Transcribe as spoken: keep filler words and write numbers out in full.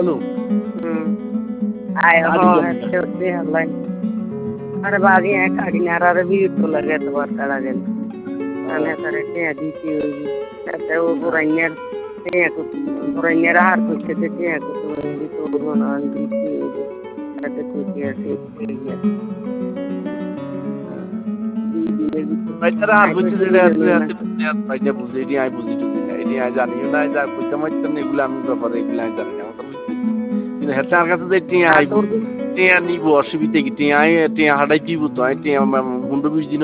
hello आए हो ऐसे होते हैं लाइन अरे बागी हैं काड़ी नारा रे भी तो लगे तो बात करा गया अने करते हैं दी की ऐसे वो पुराने हैं कुछ पुराने रहा कुछ देते हैं कुछ भी तो बना दी की ऐसे कुछ ऐसे है বাইচারা আর বুঝছে যেটা আছে আছে বাইচা বুঝে এটি আমি বুঝি টুকি না এটি আমি জানিও না যা কইতে মাইতে না এগুলো আমি ব্যাপারে এগুলো আমি জানি না আমার কিন্তু হেতার কাছে যে টিয়া আইব টিয়া নিব অসুবিধা কি টিয়া টিয়া হাঁটাই দিব তো টিয়া হুন্ডো বিশ দিন